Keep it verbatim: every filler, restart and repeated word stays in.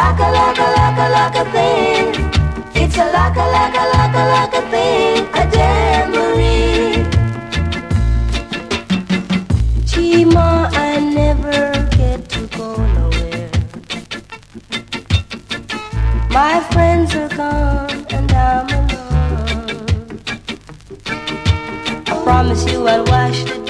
laka laka laka laka thing. It's a laka laka laka laka thing. A jamboree. Chima, I never get to go nowhere. My friends are gone and I'm alone. I promise you I'll wash the